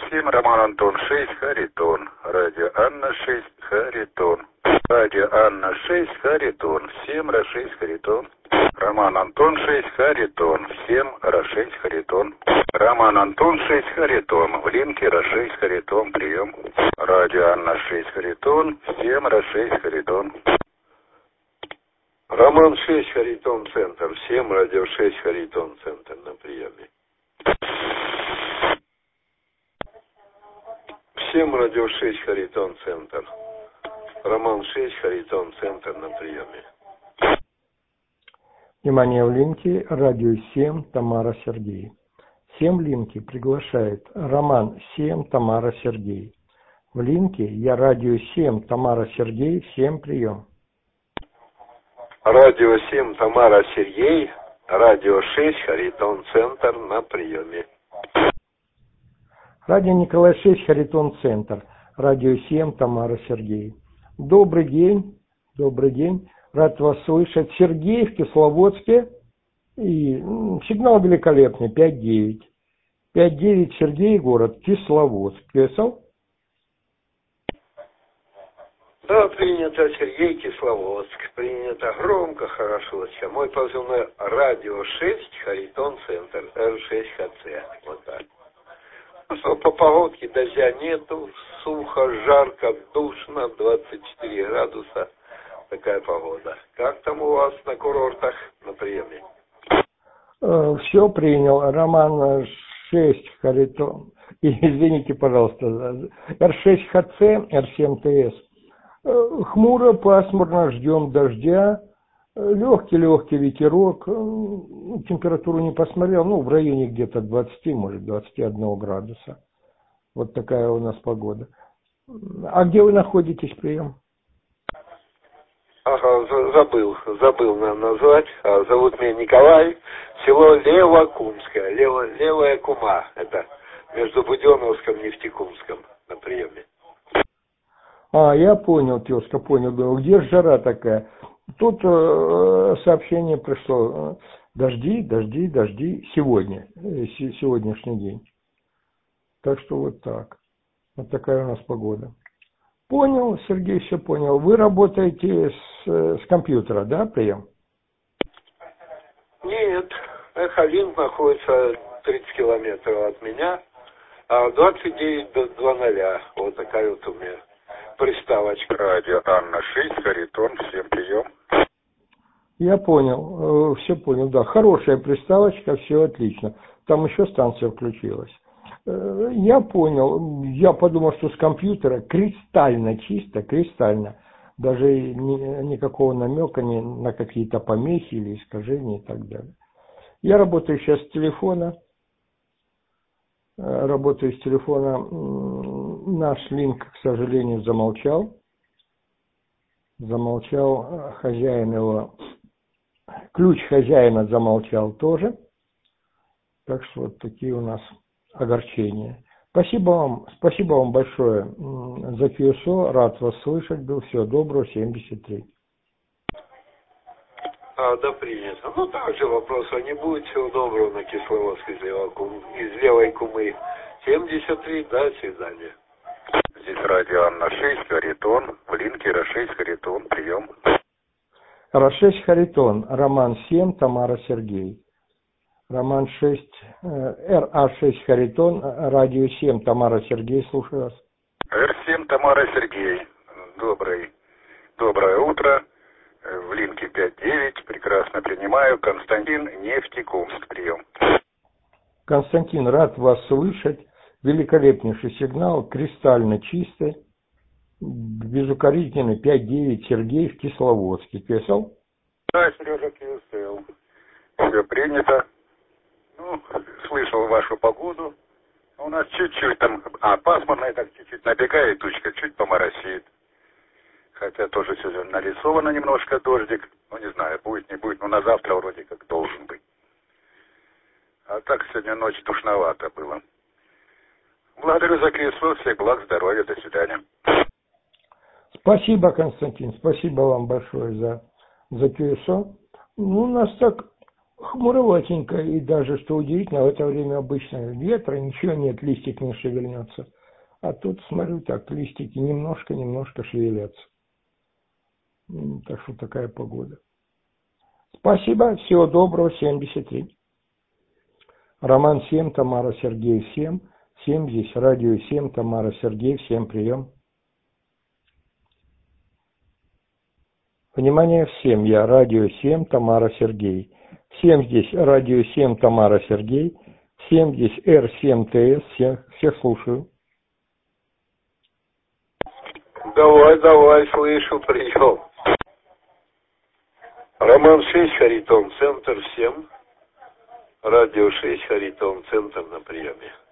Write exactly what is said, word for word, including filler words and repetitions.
семь, Роман Антон шесть, Харитон. Радио Анна шесть, Харитон. Радио Анна шесть, Харитон. семь, Ра шесть, Харитон. Роман Антон шесть, Харитон. семь, Ра шесть, Харитон. Роман Антон шесть, Харитон. В линке Ра шесть, Харитон. Прием. Радио Анна шесть, Харитон. семь, Ра шесть, Харитон. Роман шесть, Харитон, центр. семь, радио шесть, Харитон, центр на приеме. семь, радио шесть, Харитон, центр. Роман шесть, Харитон, центр на приеме. Внимание, в линке радио семь, Тамара, Сергей. семь в линке приглашает Роман семь, Тамара, Сергей. В линке я радио семь, Тамара, Сергей, всем прием. Радио семь, Тамара, Сергей. Радио шесть, Харитон, центр на приеме. Радио Николай шесть, Харитон, центр. Радио семь, Тамара, Сергей. Добрый день, добрый день. Рад вас слышать. Сергей в Кисловодске. И м, сигнал великолепный, пять девять. пять девять, Сергей, город Кисловодск. Песал? Да, принято, Сергей, Кисловодск. Принято громко, хорошо. Мой позывной радио шесть, Харитон, центр, Р шесть Х Ц. Вот так. Ну что, по погодке дождя нету, сухо, жарко, душно, двадцать четыре градуса. Такая погода. Как там у вас на курортах на приеме? Все принял. Роман шесть, Харитон. И, извините, пожалуйста, Р шесть Х Ц, Р семь Т С. Хмуро, пасмурно, ждем дождя. Легкий-легкий ветерок. Температуру не посмотрел. Ну, в районе где-то двадцать, может, двадцать один градуса. Вот такая у нас погода. А где вы находитесь, прием? Ага, забыл, забыл нам назвать. Зовут меня Николай. Село Левокумское. Лево, Левая Кума. Это между Буденновском и Нефтекумском на приеме. А, я понял, тезка, понял. Думаю, где же жара такая? Тут э, сообщение пришло. Дожди, дожди, дожди. Сегодня. Э, сегодняшний день. Так что вот так. Вот такая у нас погода. Понял, Сергей, все понял. Вы работаете с, с компьютера, да, прием? Нет. Эхолинк находится тридцать километров от меня. А двадцать девять до два нуля. Вот такая вот у меня приставочка. Радио Анна шесть, Харитон, всем прием. Я понял, все понял, да. Хорошая приставочка, все отлично. Там еще станция включилась. Я понял, я подумал, что с компьютера кристально чисто, кристально. Даже ни, никакого намека ни на какие-то помехи или искажения и так далее. Я работаю сейчас с телефона. Работаю с телефона. Наш линк, к сожалению, замолчал. Замолчал хозяин его. Ключ хозяина замолчал тоже. Так что вот такие у нас огорчения. Спасибо вам, спасибо вам большое за Q S O. Рад вас слышать был. Всего доброго, семьдесят три. А, да, принято. Ну, также вопросов не будет. Всего доброго на Кисловодск из, из Левой Кумы. семьдесят три, до свидания. Здесь радио Анна шесть, Харитон. В линке Ра шесть, Харитон. Прием. Ра шесть, Харитон. Роман семь, Тамара, Сергей. Роман шесть, Р А шесть, Харитон. Радио семь, Тамара, Сергей. Слушаю вас. Р семь, Тамара, Сергей. Добрый, доброе утро. В линке пять девять. Прекрасно принимаю. Константин, Нефтекумск. Прием. Константин, рад вас слышать. Великолепнейший сигнал, кристально чистый, безукоризненный, пять девять, Сергей в Кисловодске. Писал? Да, Сережа, писал. Все принято. Ну, слышал вашу погоду. У нас чуть-чуть там, а пасмурная так чуть-чуть набегает тучка, чуть поморосит. Хотя тоже сегодня нарисовано немножко дождик. Ну, не знаю, будет, не будет, но на завтра вроде как должен быть. А так сегодня ночь душновато было. Благодарю за кресло, всех благ, здоровья, до свидания. Спасибо, Константин, спасибо вам большое за, за Q S O. Ну, у нас так Хмуроватенько, и даже, что удивительно, в это время обычно ветра, ничего нет, листик не шевельнется. А тут, смотрю, так, листики немножко-немножко шевелятся. Так что такая погода. Спасибо, всего доброго, семьдесят три. Роман семь, Тамара Сергей семь, семь здесь, радио семь, Тамара Сергей, всем прием. Внимание всем, я радио семь, Тамара Сергей. Всем здесь радио семь, Тамара Сергей. Всем здесь эр семь тэ эс, всех, всех слушаю. Давай, давай, слышу, прием. Роман шесть, Харитон, центр, всем. Радио шесть, Харитон, центр на приеме.